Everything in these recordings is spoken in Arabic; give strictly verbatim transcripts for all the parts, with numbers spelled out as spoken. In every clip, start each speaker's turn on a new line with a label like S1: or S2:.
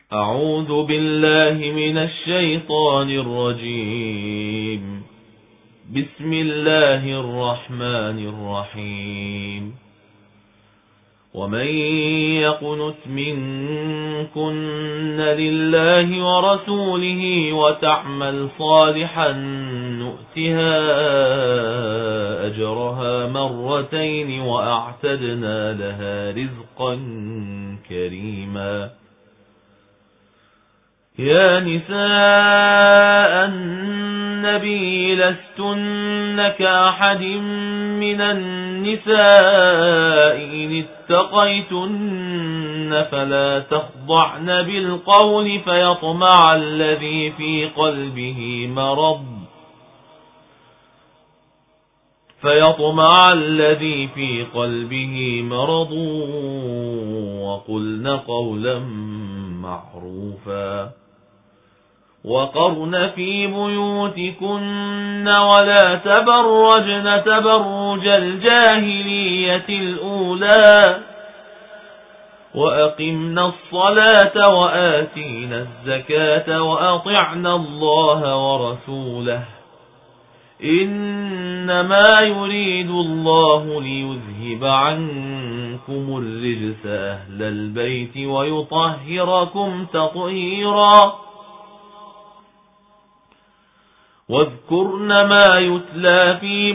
S1: أعوذ بالله من الشيطان الرجيم. بسم الله الرحمن الرحيم. ومن يقنت منكن لله ورسوله وتعمل صالحا نؤتها أجرها مرتين وأعتدنا لها رزقا كريما. يا نساء النبي لستن كأحد من النساء إن اتقيتن فلا تخضعن بالقول فيطمع الذي في قلبه مرض فيطمع الذي في قلبه مرض وقلن قولا معروفا. وقرن في بيوتكن ولا تبرجن تبرج الجاهلية الأولى وأقمنا الصلاة وآتينا الزكاة وأطعنا الله ورسوله إنما يريد الله ليذهب عنكم الرجس أهل البيت ويطهركم تطهيرا. واذكرن ما يتلى في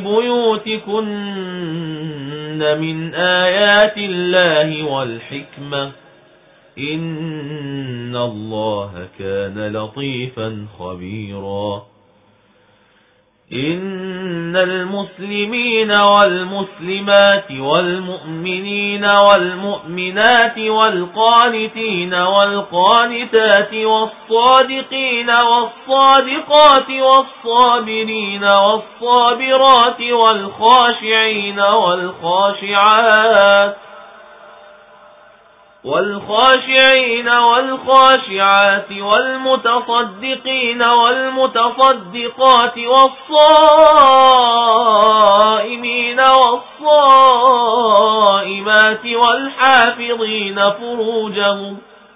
S1: بيوتكن من آيات الله والحكمة إن الله كان لطيفا خبيرا. إن المسلمين والمسلمات والمؤمنين والمؤمنات والقانتين والقانتات والصادقين والصادقات والصابرين والصابرات والخاشعين والخاشعات والخاشعين والخاشعات والمتصدقين والمتصدقات والصائمين والصائمات والحافظين فروجهم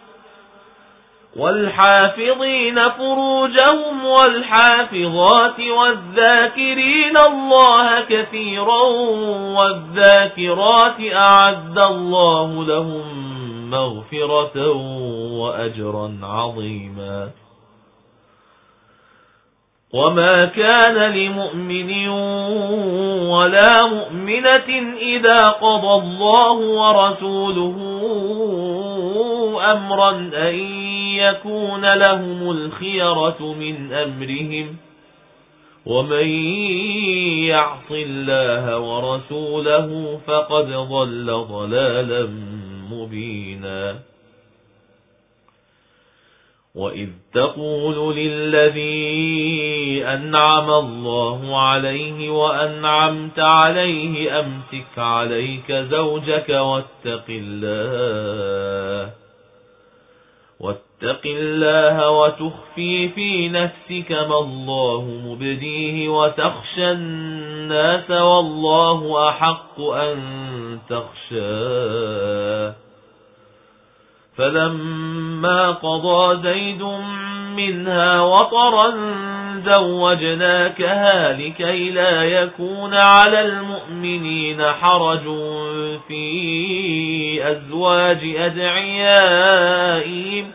S1: والحافظين فروجهم والحافظات والذاكرين الله كثيرا والذاكرات أعد الله لهم مغفرة وأجرا عظيما. وما كان لمؤمن ولا مؤمنة إذا قضى الله ورسوله أمرا أن يكون لهم الخيرة من أمرهم ومن يعص الله ورسوله فقد ضل ضلالا مبينا. وإذ تقول للذي أنعم الله عليه وأنعمت عليه أمسك عليك زوجك واتق الله واتق الله وتخفي في نفسك ما الله مبديه وتخشى الناس والله أحق أن تخشاه. فلما قضى زيد منها وطرا زوجناكها لكي لا يكون على المؤمنين حرج في أزواج أدعيائهم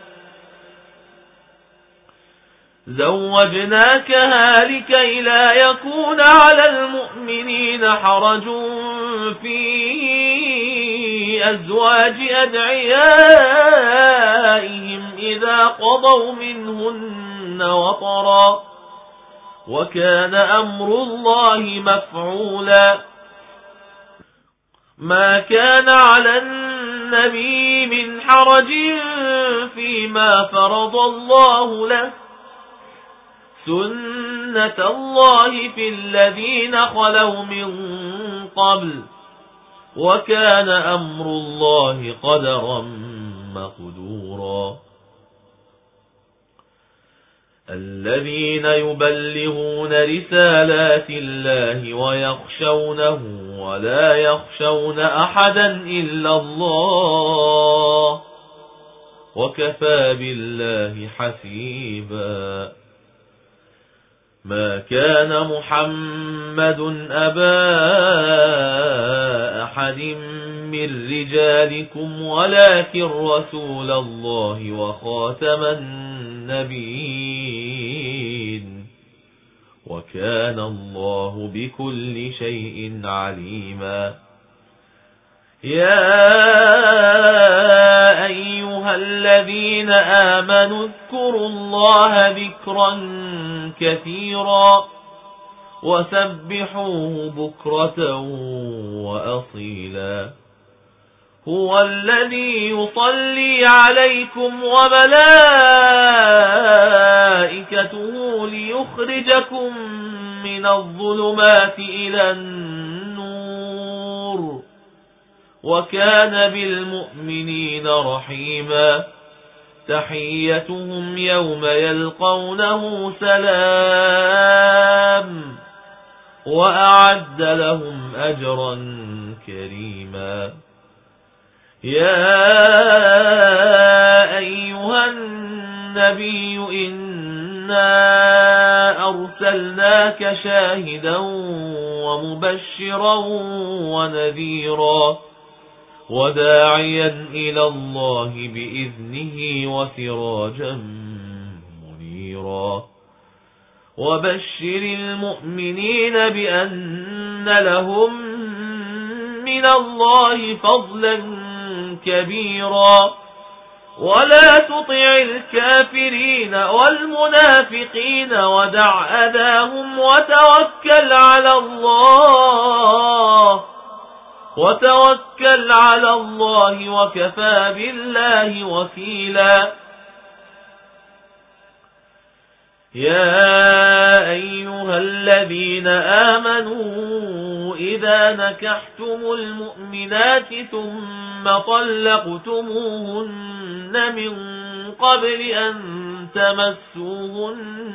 S1: زوجناكها لكي لا يكون على المؤمنين حرج في أزواج أدعيائهم إذا قضوا منهن وطرا وكان أمر الله مفعولا. ما كان على النبي من حرج فيما فرض الله له سنة الله في الذين خلوا من قبل وكان أمر الله قدرا مقدورا. الذين يبلغون رسالات الله ويخشونه ولا يخشون أحدا إلا الله وكفى بالله حسيبا. ما كان محمد أبا أحد من رجالكم ولكن رسول الله وخاتم النبيين وكان الله بكل شيء عليما. يا أيها الذين آمنوا اذكروا الله ذكرا كثيرا وسبحوه بكرة وأصيلا. هو الذي يصلي عليكم وملائكته ليخرجكم من الظلمات إلى النور وكان بالمؤمنين رحيما. تحيتهم يوم يلقونه سلام وأعد لهم أجرا كريما. يا أيها النبي إنا أرسلناك شاهدا ومبشرا ونذيرا وداعيا إلى الله بإذنه وسراجا منيرا. وبشر المؤمنين بأن لهم من الله فضلا كبيرا. ولا تطع الكافرين والمنافقين ودع أذاهم وتوكل على الله وتوكل على الله وكفى بالله وكيلا. يا أيها الذين آمنوا إذا نكحتم المؤمنات ثم طلقتموهن من قبل أن تمسوهن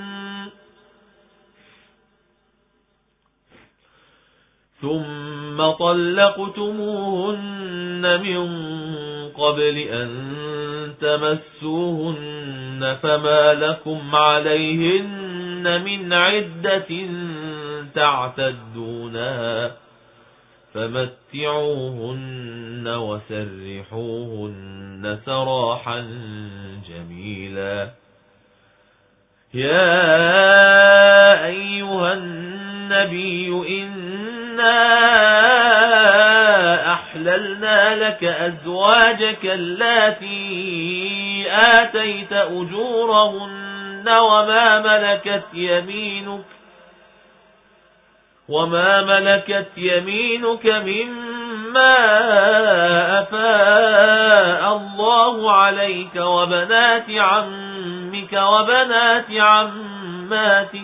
S1: ثم طلقتموهن من قبل أن تمسوهن فما لكم عليهن من عدة تعتدونها فمتعوهن وسرحوهن سراحا جميلا. يا أيها النبي إنا أحللنا لك أزواجك اللاتي آتيت أجورهن وما ملكت يمينك وما ملكت يمينك مما أفاء الله عليك وبنات عمك وبنات عماتك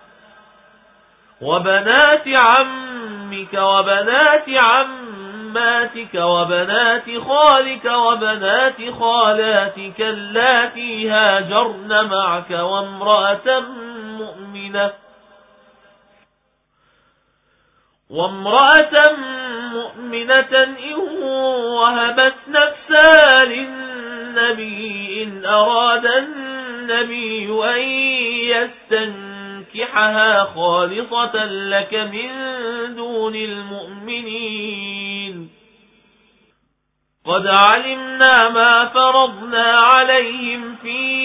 S1: وبنات عمك وبنات عماتك وبنات خالك وبنات خالاتك اللاتي هاجرن معك وامرأة مؤمنة وامرأة مؤمنة إن وهبت نفسها للنبي إن أراد النبي أن يستنكحها خالصة لك من دون المؤمنين. قد علمنا ما فرضنا عليهم في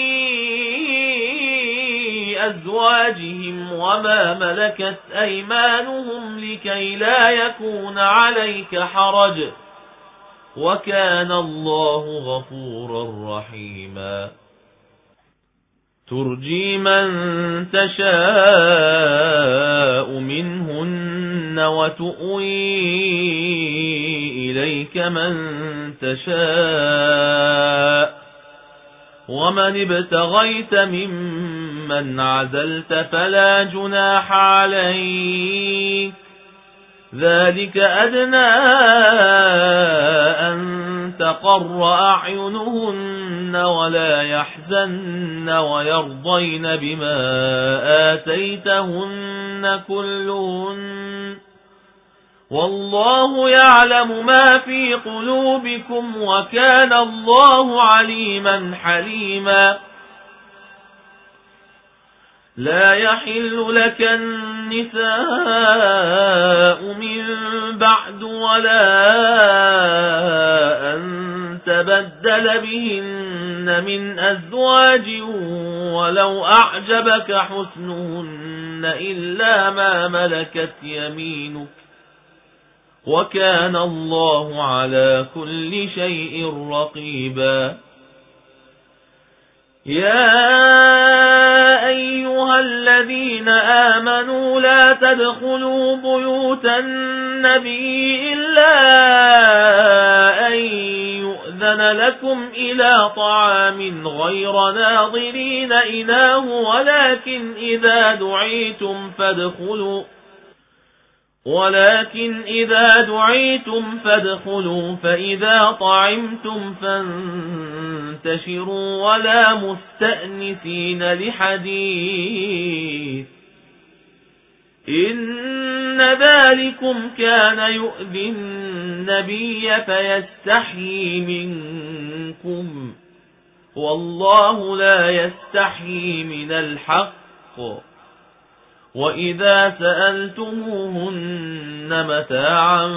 S1: أزواجهم وما ملكت أيمانهم لكي لا يكون عليك حرج وكان الله غفورا رحيما. ترجي من تشاء منهن وتؤوي إليك من تشاء ومن ابتغيت ممن عزلت فلا جناح عليك ذلك أدنى أن تقر أعينهن ولا يحزن ويرضين بما آتيتهن كلهن والله يعلم ما في قلوبكم وكان الله عليما حليما. لا يحل لك النساء من بعد ولا أن تبدل بهن من أزواج ولو أعجبك حسنهن إلا ما ملكت يمينك وكان الله على كل شيء رقيبا. يا أيها الذين آمنوا لا تدخلوا بيوت النبي إلا أن يؤذن لكم إلى طعام غير ناظرين إناه ولكن إذا دعيتم فادخلوا ولكن إذا دعيتم فادخلوا فإذا طعمتم فانتشروا ولا مستأنسين لحديث إن ذلكم كان يؤذي النبي فيستحيي منكم والله لا يستحيي من الحق. وإذا سألتموهن متاعا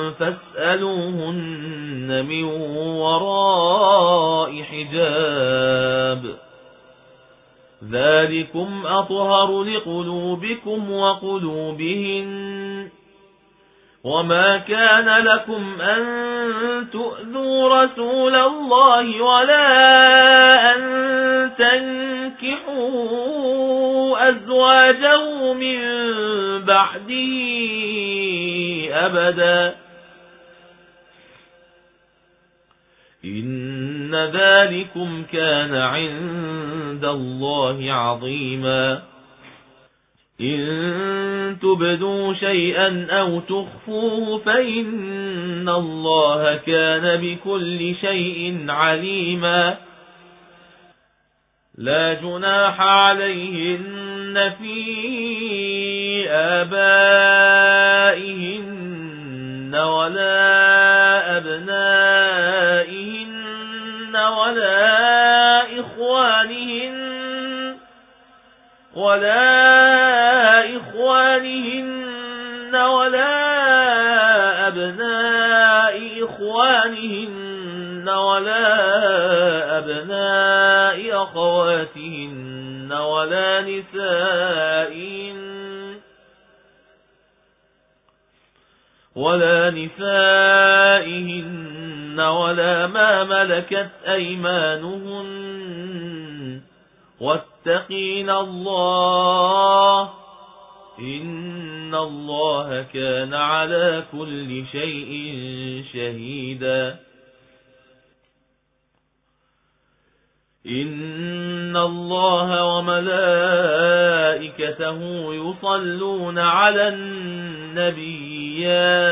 S1: فاسألوهن من وراء حجاب ذلكم أطهر لقلوبكم وقلوبهن. وما كان لكم أن تؤذوا رسول الله ولا أن تنكحوا أزواجه من بعده أبدا إن ذلكم كان عند الله عظيما. إن تبدوا شيئا أو تخفوه فإن الله كان بكل شيء عليما. لا جناح عليهن في آبائهن ولا أبنائهن ولا إخوانهن ولا إخوانهن ولا أبناء إخوانهن ولا أبناء أخواتهن ولا نسائهن ولا نسائهن ولا ما ملكت أيمانهن واتقين الله إن الله كان على كل شيء شهيدا. إن الله وملائكته يصلون على النبي يا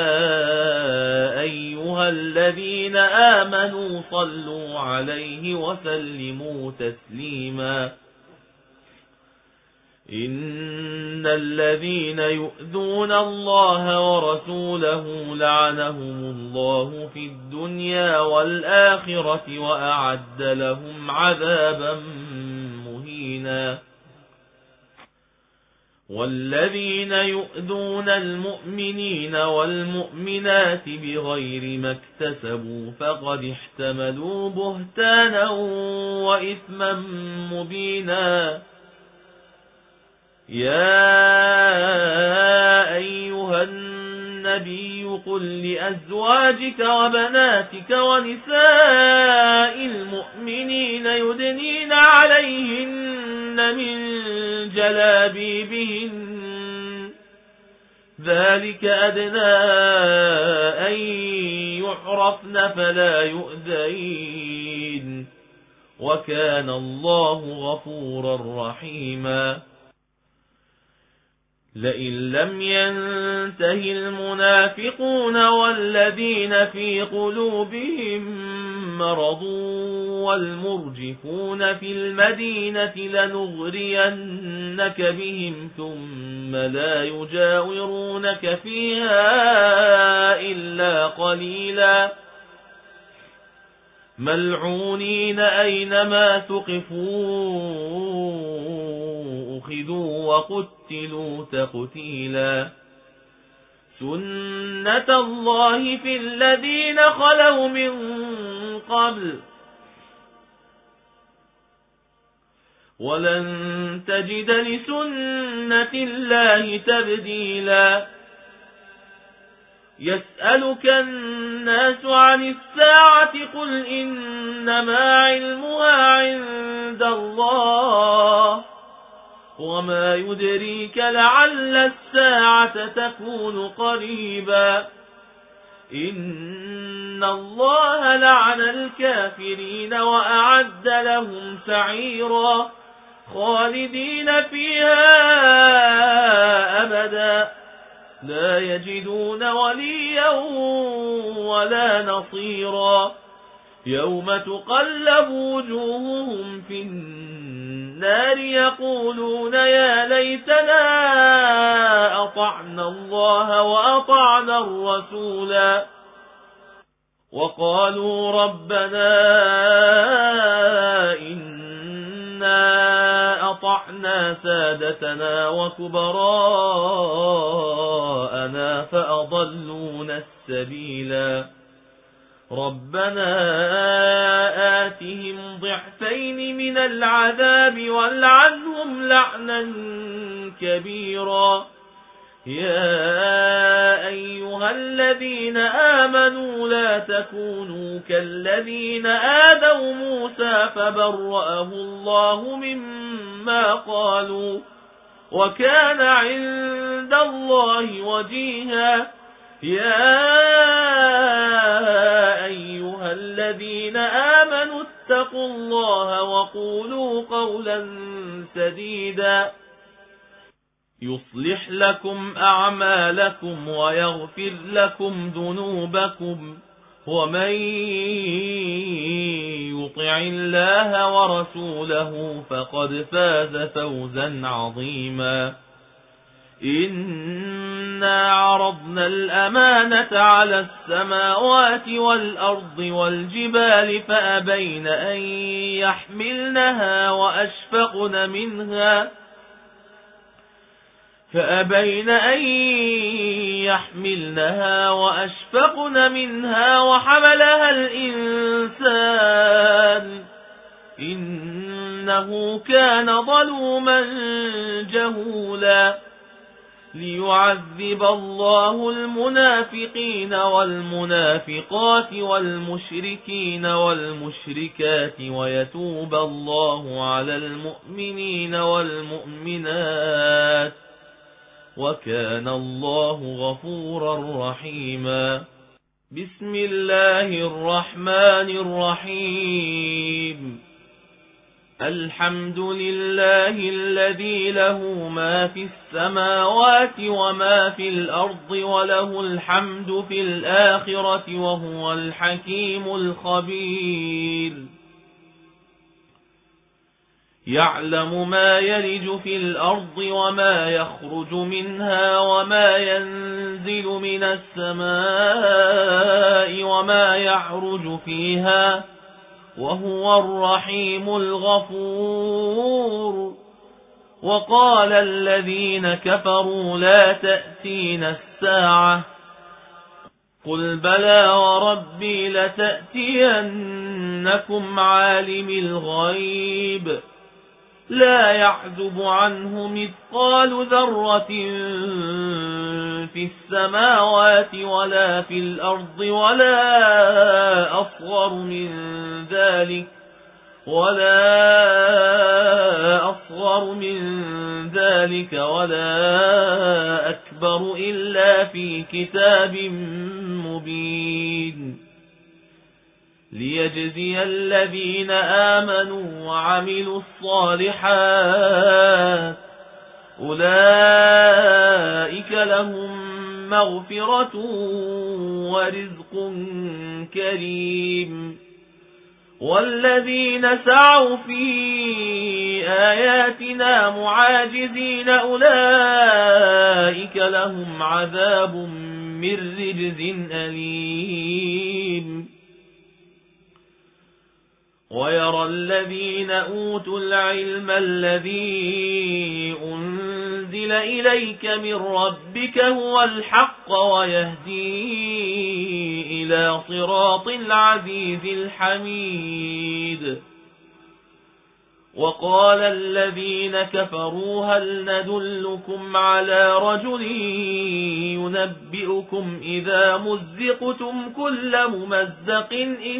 S1: أيها الذين آمنوا صلوا عليه وسلموا تسليما. إن الذين يؤذون الله ورسوله لعنهم الله في الدنيا والآخرة وأعد لهم عذابا مهينا. والذين يؤذون المؤمنين والمؤمنات بغير ما اكتسبوا فقد احتملوا بهتانا وإثما مبينا. يا أيها النبي قل لأزواجك وبناتك ونساء المؤمنين يدنين عليهن من جلابيبهن ذلك أدنى أن يعرفن فلا يؤذين وكان الله غفورا رحيما. لئن لم ينته المنافقون والذين في قلوبهم مرض والمرجفون في المدينة لنغرينك بهم ثم لا يجاورونك فيها إلا قليلا ملعونين أينما ثقفوا أخذوا وقتلوا تقتيلا سنة الله في الذين خلوا من قبل ولن تجد لسنة الله تبديلا يسألك الناس عن الساعة قل إنما علمها عند الله وما يدريك لعل الساعة تكون قريبا إن الله لعن الكافرين وأعد لهم سعيرا خالدين فيها أبدا لا يجدون وليا ولا نصيرا يوم تقلب وجوههم في النار يقولون يا ليتنا أطعنا الله وأطعنا الرسولا وقالوا ربنا إنا أطعنا سادتنا وكبراءنا فأضلونا السبيلا ربنا آتهم ضعفين من العذاب والعنهم لعنا كبيرا يا أيها الذين آمنوا لا تكونوا كالذين آذوا موسى فبرأه الله مما قالوا وكان عند الله وجيها يا أيها الذين آمنوا اتقوا الله وقولوا قولا سديدا يصلح لكم أعمالكم ويغفر لكم ذنوبكم ومن يطع الله ورسوله فقد فاز فوزا عظيما إنا عرضنا الأمانة على السماوات والأرض والجبال فأبين أن يحملنها وأشفقن منها فأبين أن يحملنها وأشفقن منها وحملها الإنسان إنه كان ظلوما جهولا ليعذب الله المنافقين والمنافقات والمشركين والمشركات ويتوب الله على المؤمنين والمؤمنات وكان الله غفورا رحيما بسم الله الرحمن الرحيم الحمد لله الذي له ما في السماوات وما في الأرض وله الحمد في الآخرة وهو الحكيم الخبير يعلم ما يلج في الأرض وما يخرج منها وما ينزل من السماء وما يعرج فيها وهو الرحيم الغفور وقال الذين كفروا لا تأتينا الساعة قل بلى وربي لتأتينكم عالم الغيب لا يعزب عنه مثقال ذرة في السماوات ولا في الأرض ولا أصغر من ذلك ولا أصغر من ذلك ولا أكبر إلا في كتاب مبين ليجزي الذين آمنوا وعملوا الصالحات أولئك لهم مغفرة ورزق كريم والذين سعوا في آياتنا معاجزين أولئك لهم عذاب من رجز أليم. ويرى الذين أوتوا العلم الذي أنزل إليك من ربك هو الحق ويهدي إلى صراط العزيز الحميد. وقال الذين كفروا هل ندلكم على رجل ينبئكم إذا مزقتم كل ممزق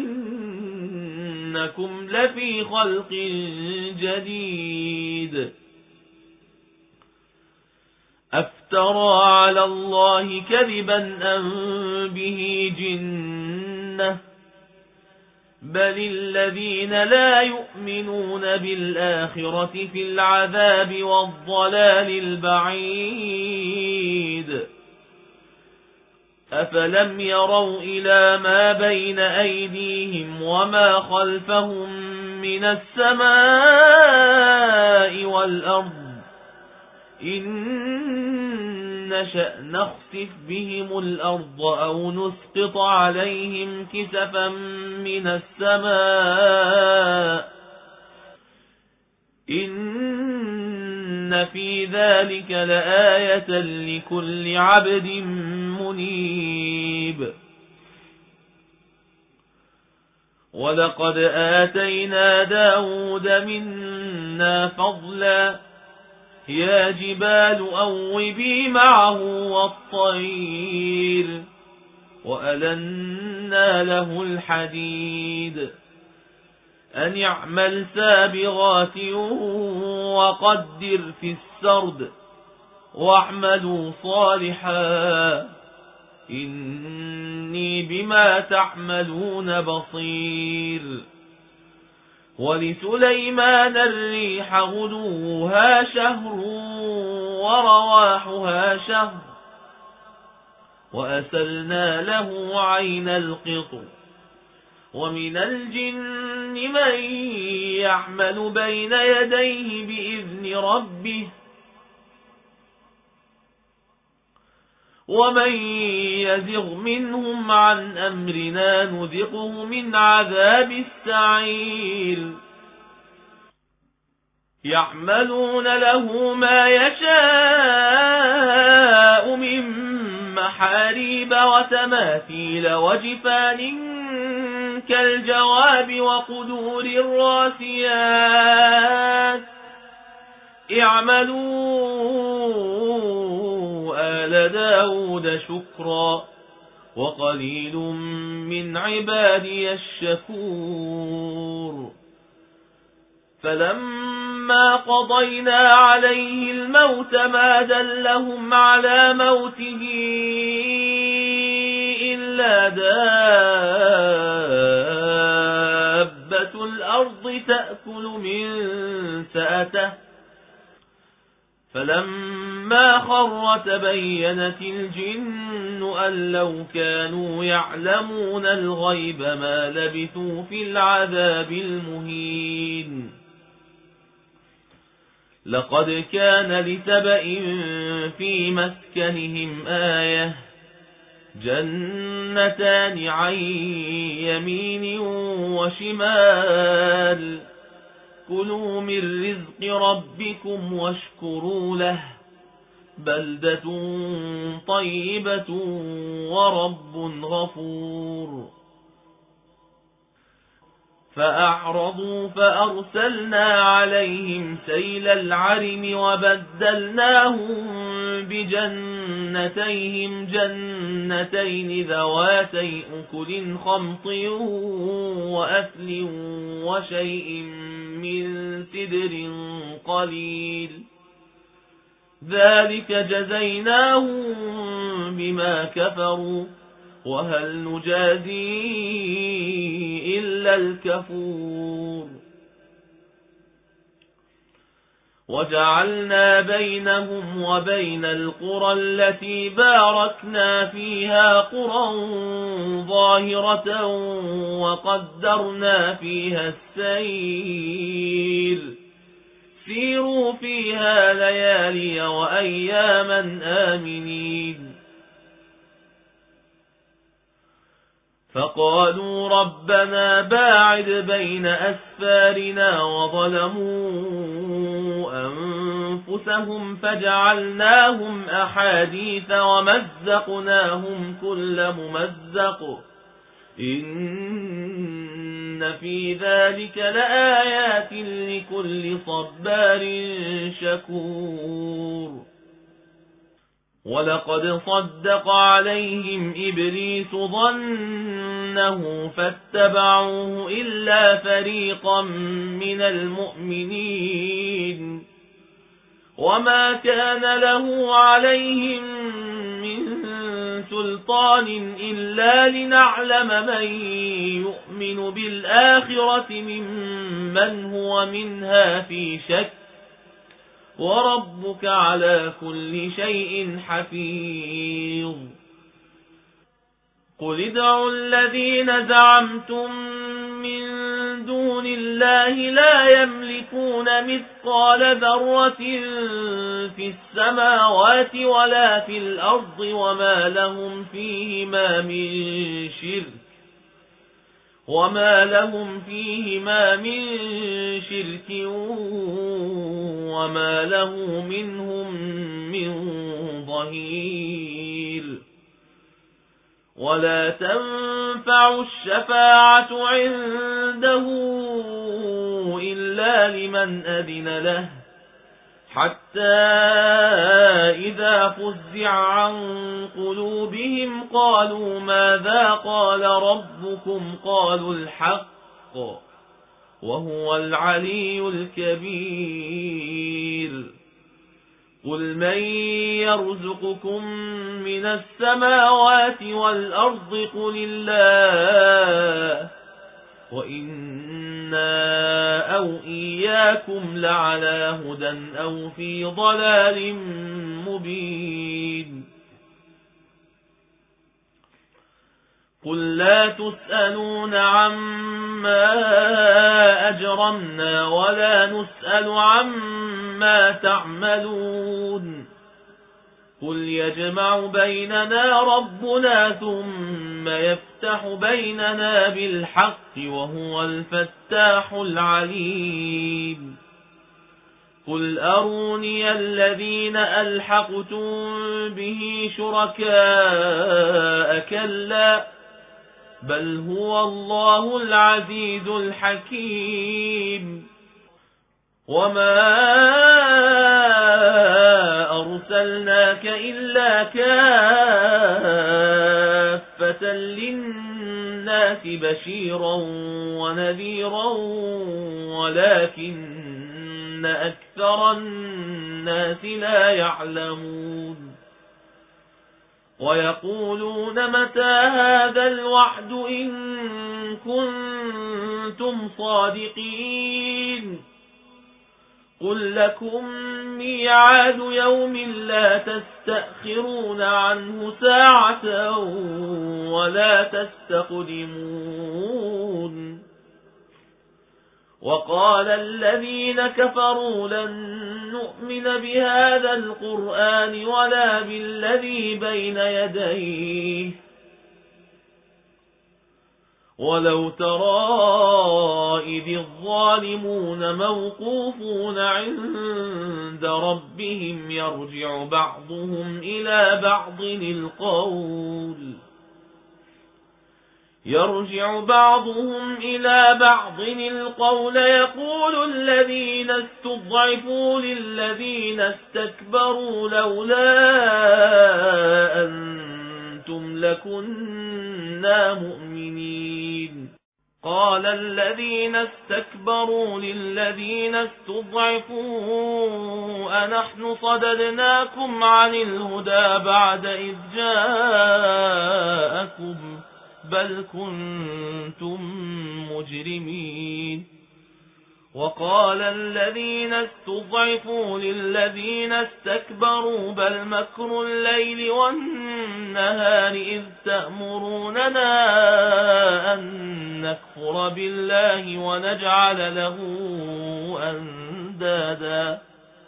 S1: إنكم لفي خلق جديد. أفترى على الله كذبا أم به جنة بل الذين لا يؤمنون بالآخرة في العذاب والضلال البعيد. أفلم يروا إلى ما بين أيديهم وما خلفهم من السماء والأرض إن نشأ نخسف بهم الأرض أو نسقط عليهم كسفا من السماء إن في ذلك لآية لكل عبد منيب. ولقد آتينا داود منا فضلا يا جبال أوبي معه والطير وألنا له الحديد أن يعمل سابغات وقدر في السرد واعملوا صالحا إني بما تعملون بصير. ولسليمان الريح غدوها شهر ورواحها شهر وأسلنا له عين القطر ومن الجن من يعمل بين يديه بإذن ربه ومن يزغ منهم عن أمرنا نذقه من عذاب السعير. يعملون له ما يشاء من محاريب وتماثيل وجفان كالجواب وقدور الراسيات اعملوا آل داود شكرا وقليل من عبادي الشكور. فلما قضينا عليه الموت ما دلهم على موته إلا دابة الأرض تأكل من سأته فلما خر تبينت الجن أن لو كانوا يعلمون الغيب ما لبثوا في العذاب المهين. لقد كان لسبإ في مسكنهم آية جنتان عن يمين وشمال كلوا من رزق ربكم واشكروا له بلدة طيبة ورب غفور. فأعرضوا فأرسلنا عليهم سيل العرم وبدلناهم بجنتيهم جنتين ذواتي أكل خمط وأثل وشيء من سدر قليل ذلك جزيناهم بما كفروا وهل نجازي إلا الكفور. وجعلنا بينهم وبين القرى التي باركنا فيها قرى ظاهرة وقدرنا فيها السير سيروا فيها ليالي وأياما آمنين فقالوا ربنا باعد بين أسفارنا وظلموا أنفسهم فجعلناهم أحاديث ومزقناهم كل ممزق إن في ذلك لآيات لكل صبار شكور ولقد صدق عليهم إبليس ظنه فاتبعوه إلا فريقا من المؤمنين وما كان له عليهم من سلطان إلا لنعلم من يؤمن بالآخرة ممن هو منها في شك وربك على كل شيء حفيظ قل ادعوا الذين زعمتم من دون الله لا يملكون مثقال ذرة في السماوات ولا في الأرض وما لهم فيهما من شرك وما لهم فيهما من شرك وما له منهم من ظهير ولا تنفع الشفاعة عنده إلا لمن أذن له حتى إذا فزع عن قلوبهم قالوا ماذا قال ربكم قالوا الحق وهو العلي الكبير قل من يرزقكم من السماوات والأرض قل الله وإنا أو إياكم لعلى هدى أو في ضلال مبين قل لا تسألون عما أجرمنا ولا نسأل عما تعملون قل يجمع بيننا ربنا ثم يفتح بيننا بالحق وهو الفتاح العليم قل أروني الذين ألحقتم به شركاء كلا بل هو الله العزيز الحكيم وما أرسلناك إلا كافة للناس بشيرا ونذيرا ولكن أكثر الناس لا يعلمون ويقولون متى هذا الوعد إن كنتم صادقين قل لكم ميعاد يوم لا تستأخرون عنه ساعة ولا تستقدمون وقال الذين كفروا لن نؤمن بهذا القرآن ولا بالذي بين يديه ولو ترى إذ الظالمون موقوفون عند ربهم يرجع بعضهم إلى بعض القول يرجع بعضهم إلى بعض القول يقول الذين استضعفوا للذين استكبروا لولا أنتم لكنا مؤمنين قال الذين استكبروا للذين استضعفوا أنحن صددناكم عن الهدى بعد إذ جاءكم بل كنتم مجرمين وقال الذين استضعفوا للذين استكبروا بل مكر الليل والنهار إذ تأمروننا أن نكفر بالله ونجعل له أندادا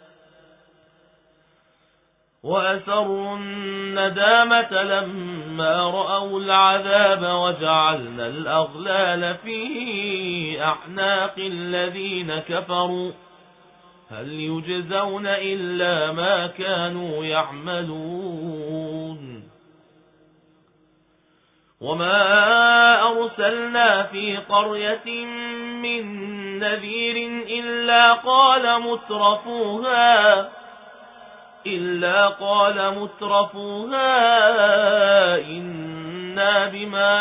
S1: وأسروا الندامة لما رأوا العذاب وجعلنا الأغلال في أعناق الذين كفروا هل يجزون إلا ما كانوا يعملون وما أرسلنا في قرية من نذير إلا قال مترفوها إلا قال مترفوها إنا بما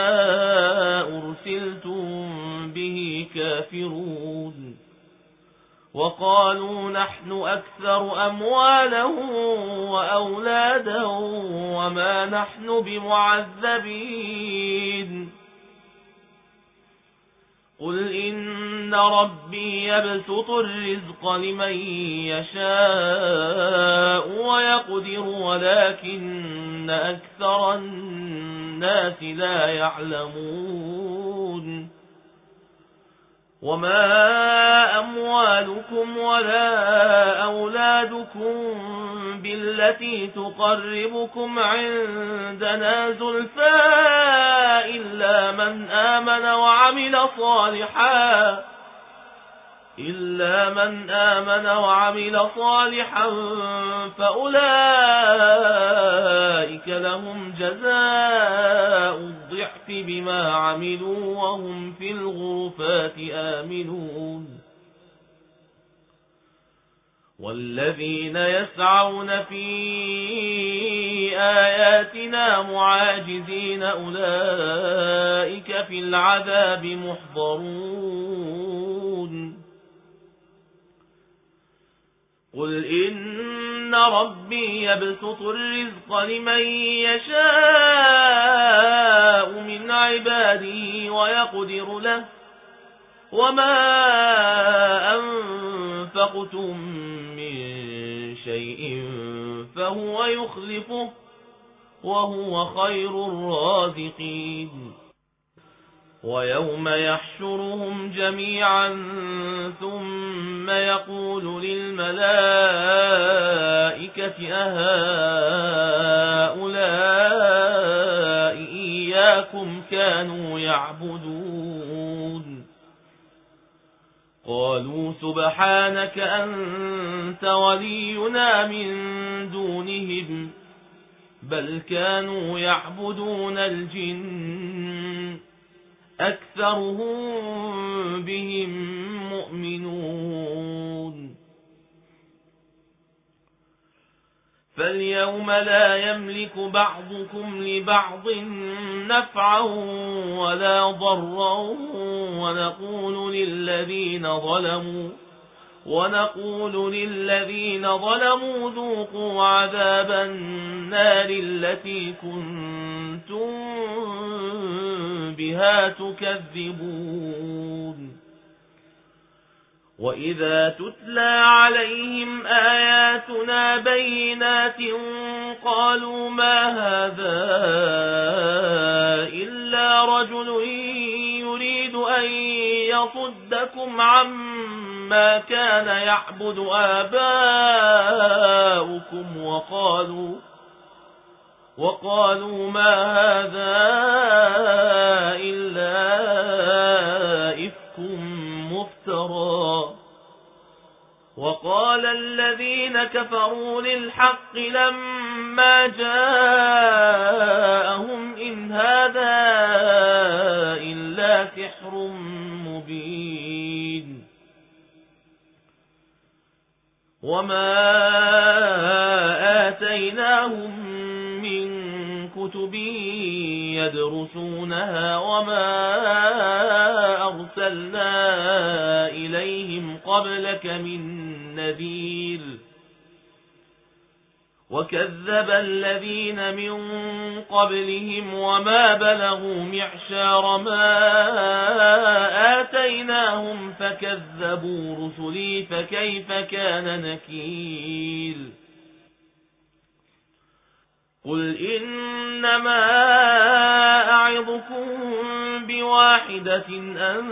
S1: أرسلتم به كافرون وقالوا نحن أكثر أموالا وأولادا وما نحن بمعذبين قل إن ربي يبسط الرزق لمن يشاء ويقدر ولكن أكثر الناس لا يعلمون وما أموالكم ولا أولادكم بالتي تقربكم عندنا زلفى إلا من آمن وعمل صالحا إلا من آمن وعمل صالحا فأولئك لهم جزاء الضعف بما عملوا وهم في الغرفات آمنون والذين يسعون في آياتنا معاجزين أولئك في العذاب محضرون قل إن ربي يبسط الرزق لمن يشاء من عباده ويقدر له وما أنفقتم من شيء فهو يخلفه وهو خير الرازقين ويوم يحشرهم جميعا ثم يقول للملائكة أهؤلاء إياكم كانوا يعبدون قالوا سبحانك أنت ولينا من دونهم بل كانوا يعبدون الجن أكثرهم بهم مؤمنون فاليوم لا يملك بعضكم لبعض نفعا ولا ضرا ونقول للذين ظلموا ونقول للذين ظلموا ذوقوا عذاب النار التي كنتم بها تكذبون وإذا تتلى عليهم آياتنا بينات قالوا ما هذا إلا رجل يريد أن يصدكم عما كان يعبد آباؤكم وقالوا وقالوا ما هذا إلا إفك مفترى وقال الذين كفروا للحق لما جاءهم إن هذا إلا سحر مبين وما آتيناهم كتب يدرسونها وما أرسلنا إليهم قبلك من نذير وكذب الذين من قبلهم وما بلغوا معشار ما آتيناهم فكذبوا رسلي فكيف كان نكير قل إنما أعظكم بواحدة أن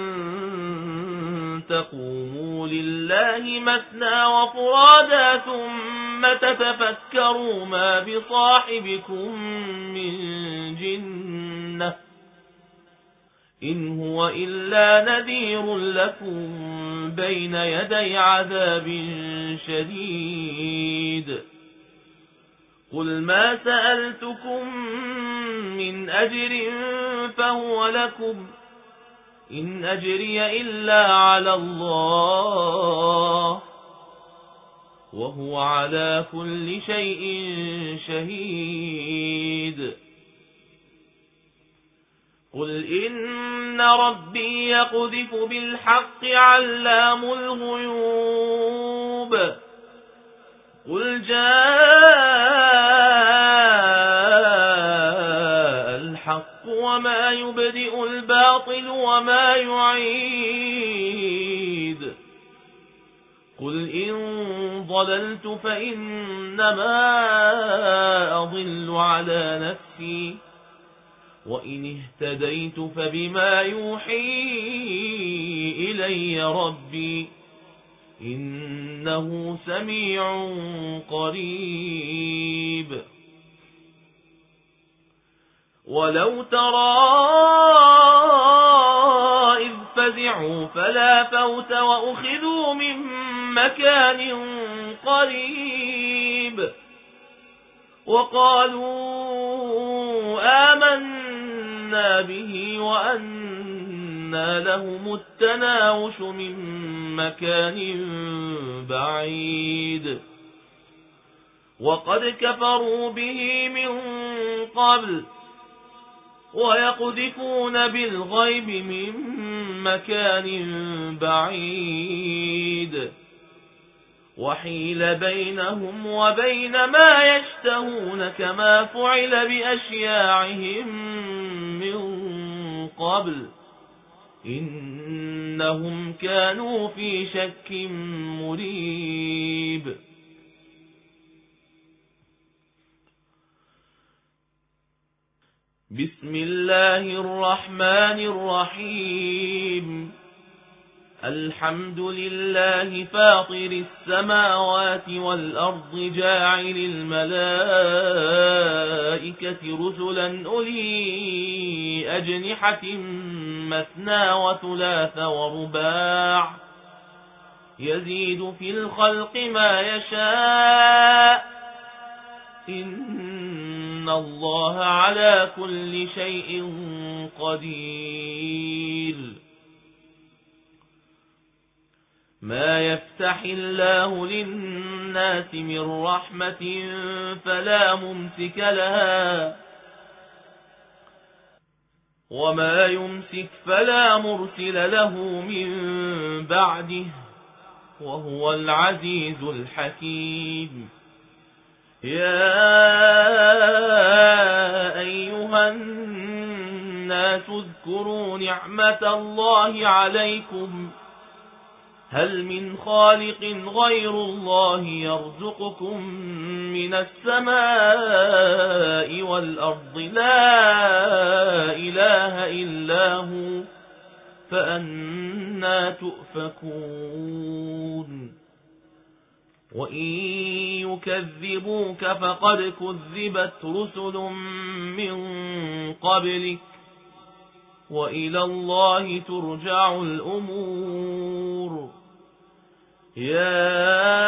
S1: تقوموا لله مثنى وفرادا ثم تتفكروا ما بصاحبكم من جنة إن هو إلا نذير لكم بين يدي عذاب شديد قل ما سألتكم من أجر فهو لكم إن أجري إلا على الله وهو على كل شيء شهيد قل إن ربي يقذف بالحق علام الغيوب قل جاء الحق وما يبدئ الباطل وما يعيد قل إن ضللت فإنما أضل على نفسي وإن اهتديت فبما يوحي إلي ربي إنه سميع قريب ولو ترى إذ فزعوا فلا فوت وأخذوا من مكان قريب وقالوا آمنا به وأنى لهم التناوش من مكان بعيد وقد كفروا به من قبل ويقذفون بالغيب من مكان بعيد وحيل بينهم وبين ما يشتهون كما فعل بأشياعهم من قبل إنهم كانوا في شك مريب بسم الله الرحمن الرحيم الحمد لله فاطر السماوات والأرض جاعل الملائكة رسلا أولي أجنحة مثنى وثلاث ورباع يزيد في الخلق ما يشاء إن الله على كل شيء قدير ما يفتح الله للناس من رحمة فلا ممسك لها وما يمسك فلا مرسل له من بعده وهو العزيز الحكيم يا أيها الناس اذكروا نعمة الله عليكم هل من خالق غير الله يرزقكم من السماء والأرض لا إله إلا هو فأنى تؤفكون وإن يكذبوك فقد كذبت رسل من قبلك وإلى الله ترجع الأمور يا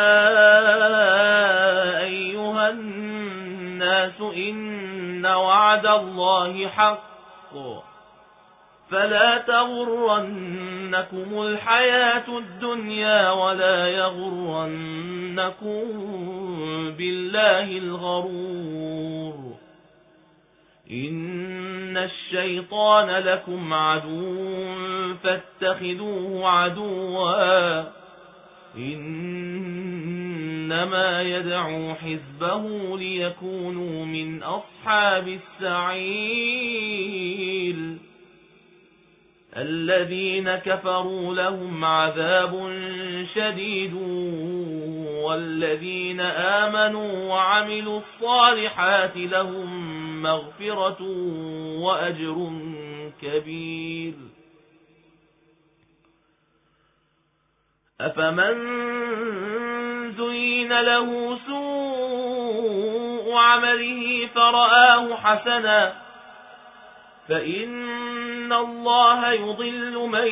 S1: أيها الناس إن وعد الله حق فلا تغرنكم الحياة الدنيا ولا يغرنكم بالله الغرور إن الشيطان لكم عدو فاتخذوه عدوا إن إنما يدعو حزبه ليكونوا من أصحاب السعير الذين كفروا لهم عذاب شديد والذين آمنوا وعملوا الصالحات لهم مغفرة وأجر كبير. أفمن زين له سوء عمله فرآه حسنا فإن الله يضل من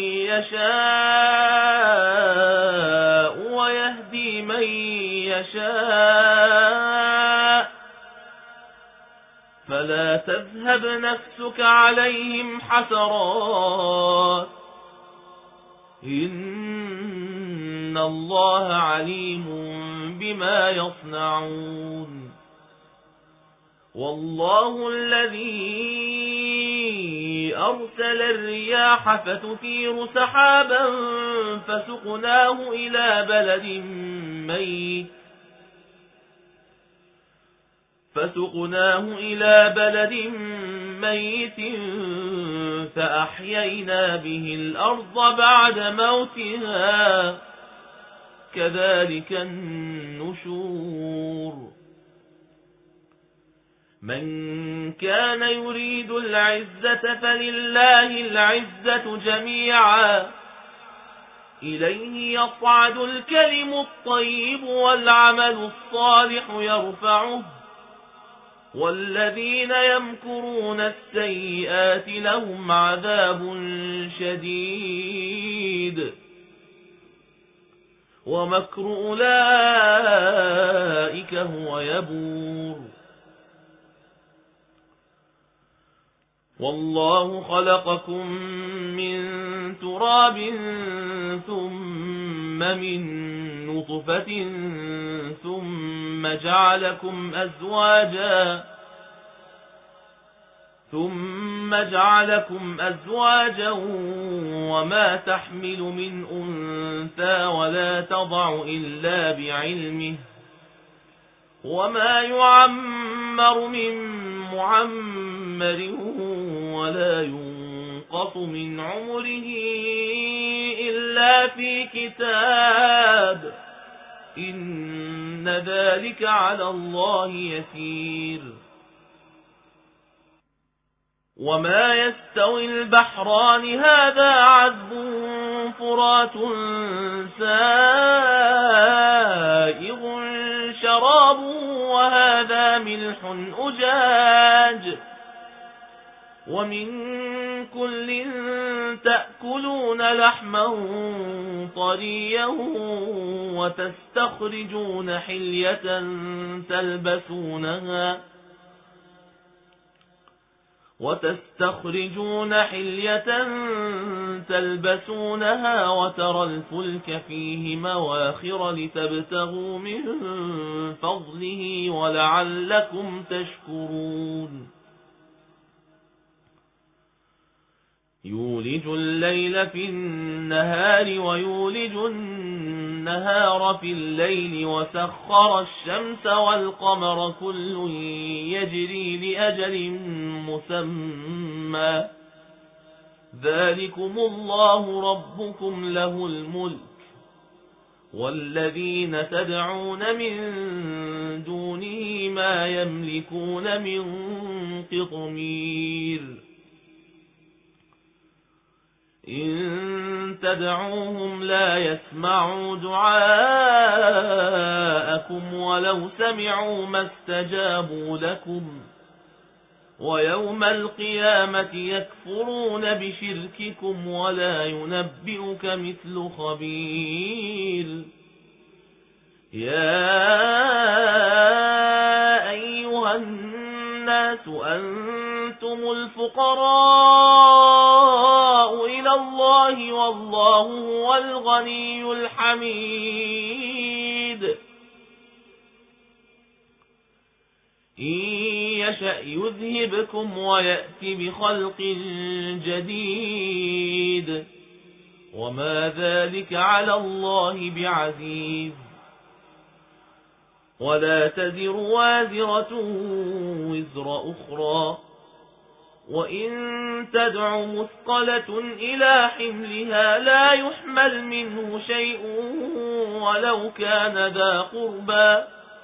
S1: يشاء ويهدي من يشاء فلا تذهب نفسك عليهم حسرات إن الله عليم بما يصنعون. والله الذي أرسل الرياح فتثير سحابا فسقناه إلى بلد ميت فسقناه إلى بلد ميت فأحيينا به الأرض بعد موتها كذلك النشور. من كان يريد العزة فلله العزة جميعا إليه يصعد الكلم الطيب والعمل الصالح يرفعه والذين يمكرون السيئات لهم عذاب شديد ومكر أولئك هو يبور. والله خلقكم من تراب ثم من نطفة ثم جعلكم أزواجا ثم جعلكم أزواجا وما تحمل من أنثى ولا تضع إلا بعلمه وما يعمر من معمر ولا ينقص من عمره إلا في كتاب إن ذلك على الله يسير. وما يستوي البحران هذا عذب فرات سائغ شراب وهذا ملح أجاج ومن كل تأكلون لحما طريا وتستخرجون حلية تلبسونها وتستخرجون حلية تلبسونها وترى الفلك فيه مواخر لتبتغوا من فضله ولعلكم تشكرون. يولج الليل في النهار ويولج النهار في الليل وسخر الشمس والقمر كل يجري لأجل مسمى ذلكم الله ربكم له الملك والذين تدعون من دونه ما يملكون من قطمير. إن تدعوهم لا يسمعوا دعاءكم ولو سمعوا ما استجابوا لكم ويوم القيامة يكفرون بشرككم ولا ينبئك مثل خبير. يا أيها الناس أنتم الفقراء إلى الله والله هو الغني الحميد. إن يشأ يذهبكم ويأتي بخلق جديد وما ذلك على الله بعزيز. ولا تزر وازرة وزر أخرى، وإن تدع مثقلة إلى حملها لا يحمل منه شيء ولو كان ذا قربى،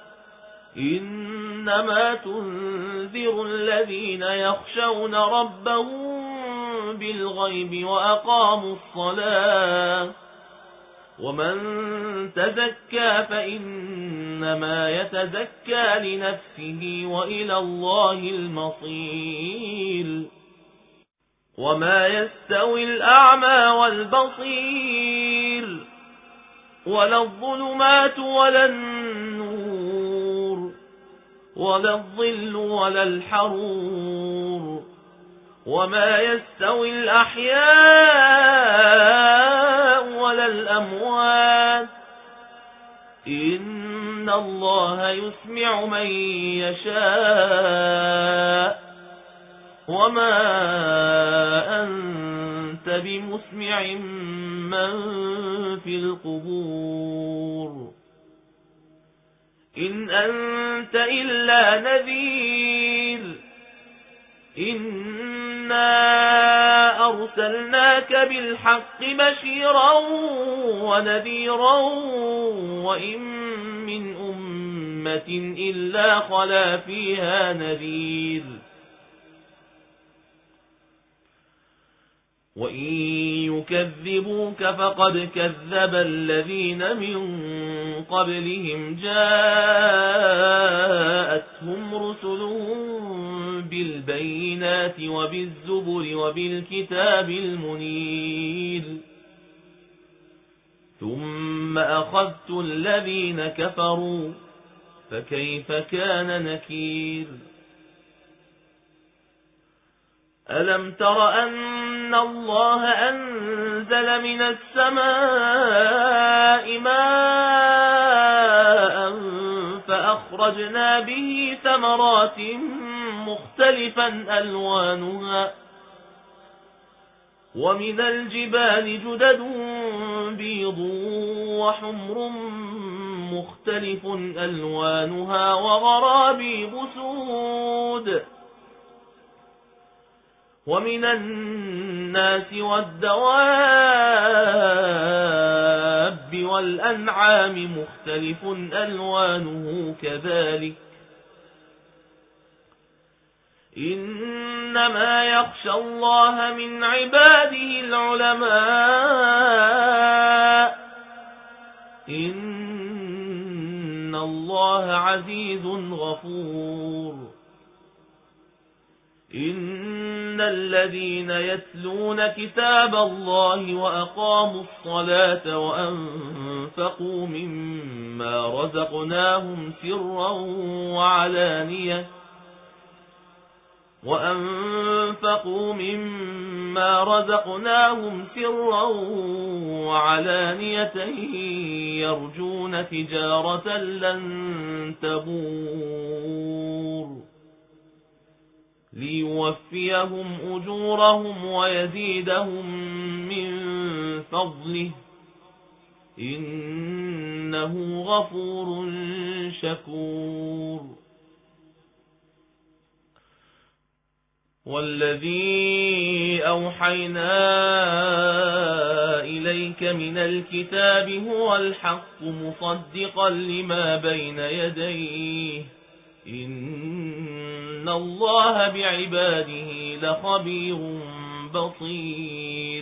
S1: إنما تنذر الذين يخشون ربهم بالغيب وأقاموا الصلاة، ومن تزكى فإنما يتزكى لنفسه وإلى الله المصير. وما يستوي الأعمى والبصير ولا الظلمات ولا النور ولا الظل ولا الحرور، وما يستوي الأحياء ولا الأموات، إن الله يسمع من يشاء وما أنت بمسمع من في القبور، إن أنت إلا نذير، إنا أرسلناك بالحق بشيرا ونذيرا، وإن من أمة إلا خلا فيها نذير، وإن يكذبوك فقد كذب الذين من قبلهم جاءتهم رسلهم بالبينات وبالزبر وبالكتاب المنير، ثم أخذت الذين كفروا فكيف كان نكير. ألم تر أن الله أنزل من السماء ماء فأخرجنا به ثمرات مختلفا ألوانها، ومن الجبال جدد بيض وحمر مختلف ألوانها وغرابيب سود، ومن الناس والدواب والأنعام مختلف ألوانه كذلك، إنما يخشى الله من عباده العلماء، إن الله عزيز غفور. إن الذين يتلون كتاب الله وأقاموا الصلاة وأنفقوا مما رزقناهم سرا وعلانية وأنفقوا مما رزقناهم سرا وعلانية يرجون تجارة لن تبور، ليوفيهم أجورهم ويزيدهم من فضله، إنه غفور شكور. والذي أوحينا إليك من الكتاب هو الحق مصدقا لما بين يديه، إن الله بعباده لخبير بصير.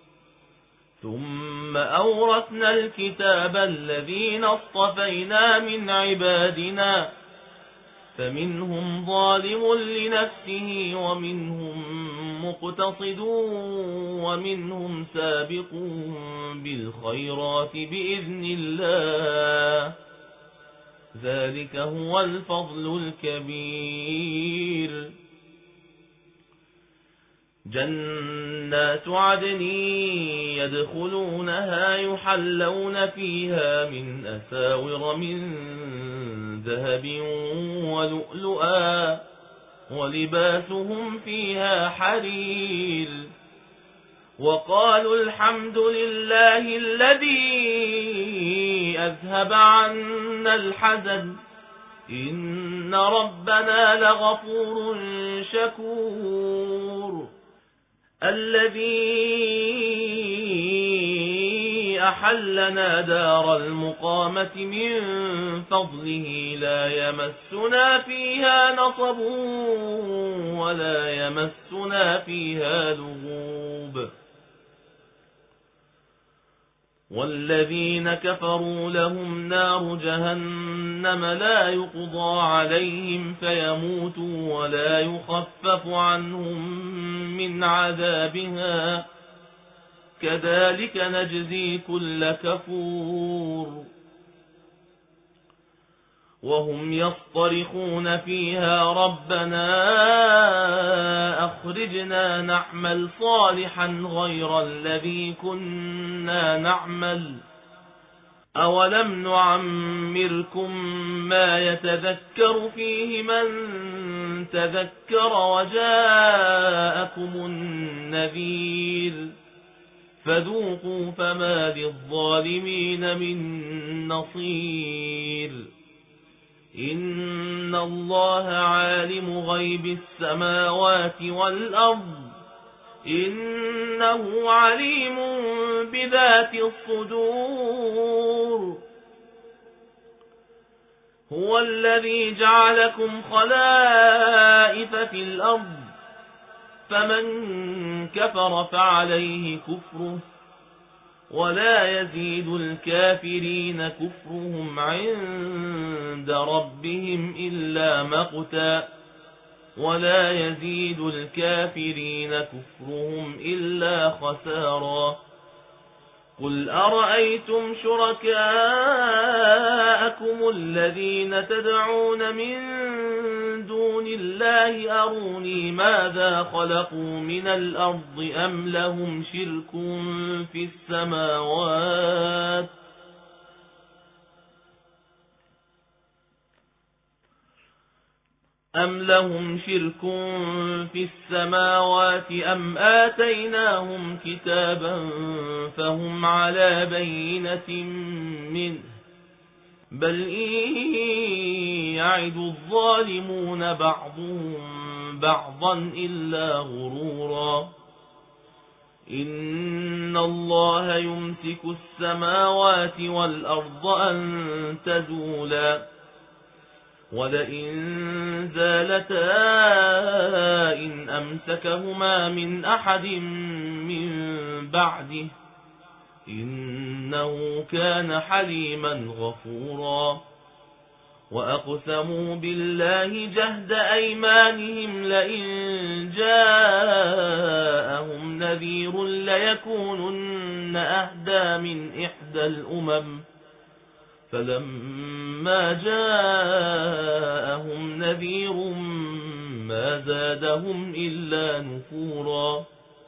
S1: ثم أورثنا الكتاب الذين اصطفينا من عبادنا، فمنهم ظالم لنفسه ومنهم مقتصد ومنهم سابق بالخيرات بإذن الله، ذلك هو الفضل الكبير. جنات عدن يدخلونها يحلون فيها من أساور من ذهب ولؤلؤا ولباسهم فيها حرير، وقالوا الحمد لله الذي أذهب عنا الحزن إن ربنا لغفور شكور الذي أحلنا دار المقامة من فضله لا يمسنا فيها نصب ولا يمسنا فيها لغوب والذين كفروا لهم نار جهنم لا يقضى عليهم فيموتوا ولا يخفف عنهم من عذابها كذلك نجزي كل كفور وهم يصطرخون فيها ربنا أخرجنا نعمل صالحا غير الذي كنا نعمل أولم نعمركم ما يتذكر فيه من تذكر وجاءكم النذير فذوقوا فما للظالمين من نصير إن الله عالم غيب السماوات والأرض إنه عليم بذات الصدور هو الذي جعلكم خلائف في الأرض فمن كفر فعليه كفره ولا يزيد الكافرين كفرهم عند ربهم إلا مقتا ولا يزيد الكافرين كفرهم إلا خسارا قل أرأيتم شركاءكم الذين تدعون من دون الله أروني ماذا خلقوا من الأرض أم لهم شرك في السماوات أم لهم شرك في السماوات أم آتيناهم كتابا فهم على بينة منه بل إن يعد الظالمون بعضهم بعضا إلا غرورا إن الله يمسك السماوات والأرض أن تزولا ولئن زالتا إن أمسكهما من أحد من بعده إنه كان حليما غفورا وأقسموا بالله جهد أيمانهم لئن جاءهم نذير ليكونن أهدى من إحدى الأمم فلما جاءهم نذير ما زادهم إلا نفورا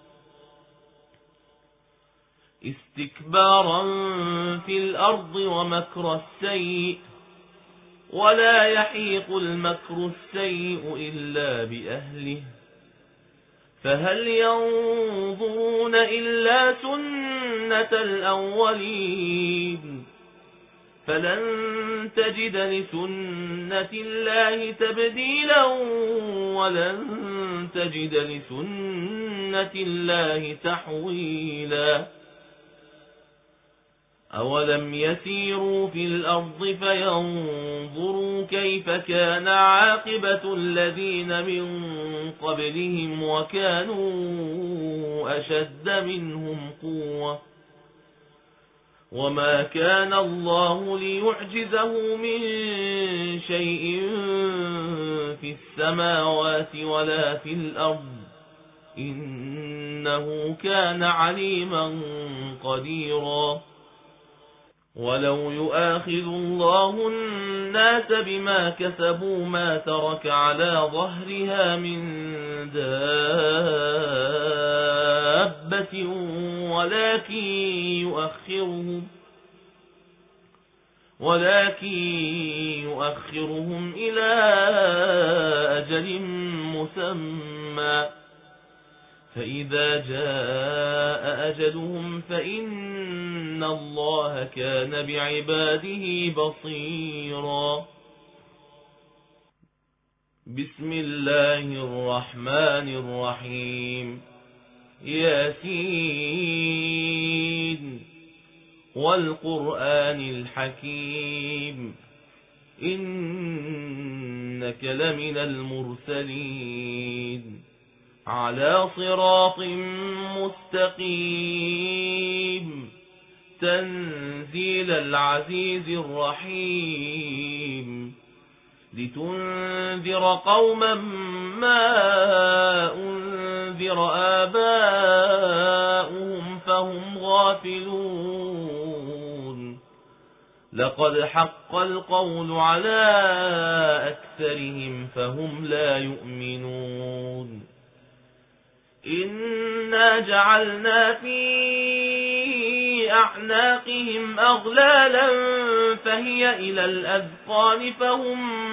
S1: استكبارا في الأرض ومكر السيء ولا يحيق المكر السيء إلا بأهله فهل ينظرون إلا سنة الأولين فلن تجد لسنة الله تبديلا ولن تجد لسنة الله تحويلا أولم يسيروا في الأرض فينظروا كيف كان عاقبة الذين من قبلهم وكانوا أشد منهم قوة وما كان الله ليعجزه من شيء في السماوات ولا في الأرض إنه كان عليما قديرا ولو يؤاخذ الله الناس بما كسبوا ما ترك على ظهرها من دابة ولكن يؤخرهم ولكن يؤخرهم إلى أجل مسمى فإذا جاء أجلهم فإن الله كان بعباده بصيرا بسم الله الرحمن الرحيم ياسين والقرآن الحكيم إنك لمن المرسلين على صراط مستقيم تنزيل العزيز الرحيم لتنذر قوما ما أنذر آباؤهم فهم غافلون لقد حق القول على أكثرهم فهم لا يؤمنون إنا جعلنا في أعناقهم أغلالا فهي إلى الأذقان فهم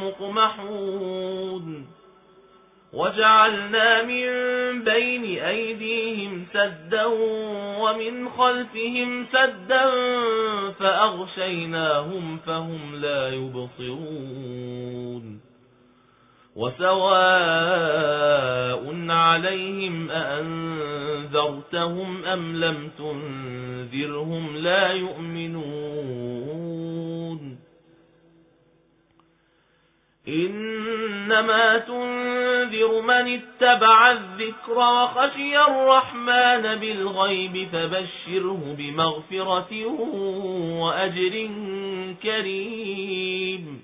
S1: مقمحون وجعلنا من بين أيديهم سدا ومن خلفهم سدا فأغشيناهم فهم لا يبصرون وسواء عليهم أأنذرتهم أم لم تنذرهم لا يؤمنون إنما تنذر من اتبع الذكر وخشي الرحمن بالغيب فبشره بمغفرة وأجر كريم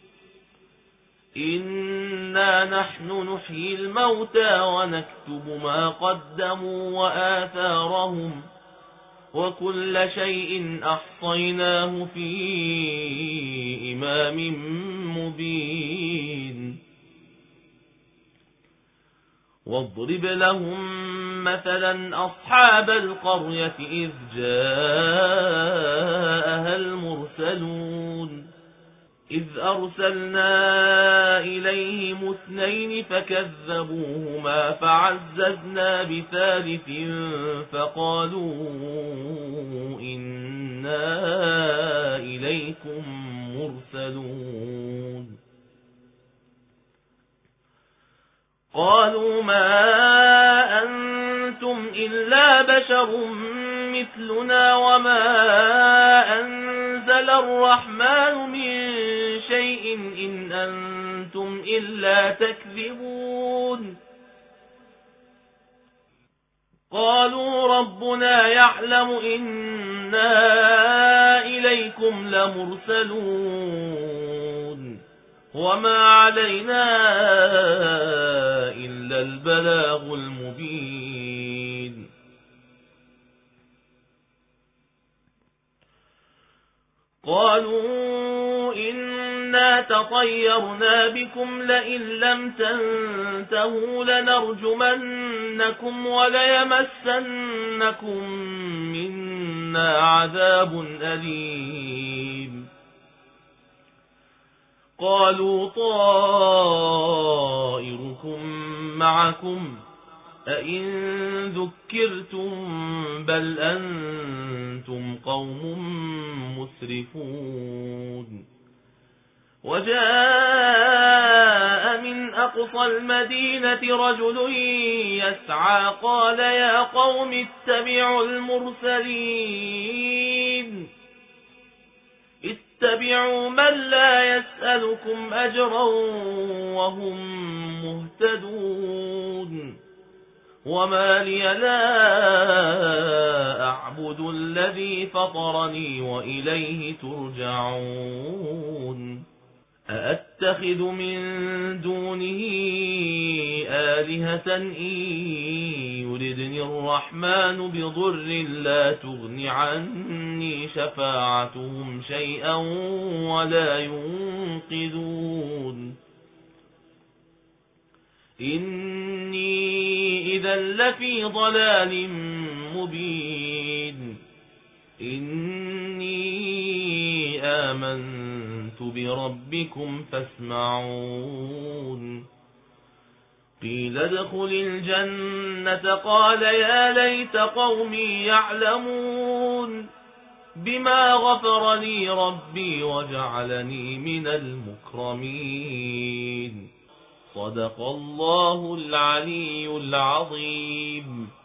S1: إنا نحن نحيي الموتى ونكتب ما قدموا وآثارهم وكل شيء أحصيناه في إمام مبين واضرب لهم مثلا أصحاب القرية إذ جاءها المرسلون إذ أرسلنا إليهم اثنين فكذبوهما فعززنا بثالث فقالوا إنا إليكم مرسلون قالوا ما أنتم إلا بشر مثلنا وما أنزل الرحمن من شيء إن أنتم إلا تكذبون قالوا ربنا يعلم إنا إليكم لمرسلون وما علينا إلا البلاغ المبين قالوا إنا تطيرنا بكم لئن لم تنتهوا لنرجمنكم وليمسنكم منا عذاب أليم قالوا طائركم معكم أئن ذكرتم بل أنتم قوم مسرفون وجاء من أقصى المدينة رجل يسعى قال يا قوم اتبعوا المرسلين اتبعوا من لا يسألكم أجرا وهم مهتدون وما لي لا أعبد الذي فطرني وإليه ترجعون أأتخذ من دونه آلهة إن يردني الرحمن بضر لا تغن عني شفاعتهم شيئا ولا ينقذون إني إذا لفي ضلال مبين إني آمنت بربكم فاسمعون قيل ادخل الجنة قال يا ليت قومي يعلمون بما غفر لي ربي وجعلني من المكرمين صدق الله العلي العظيم.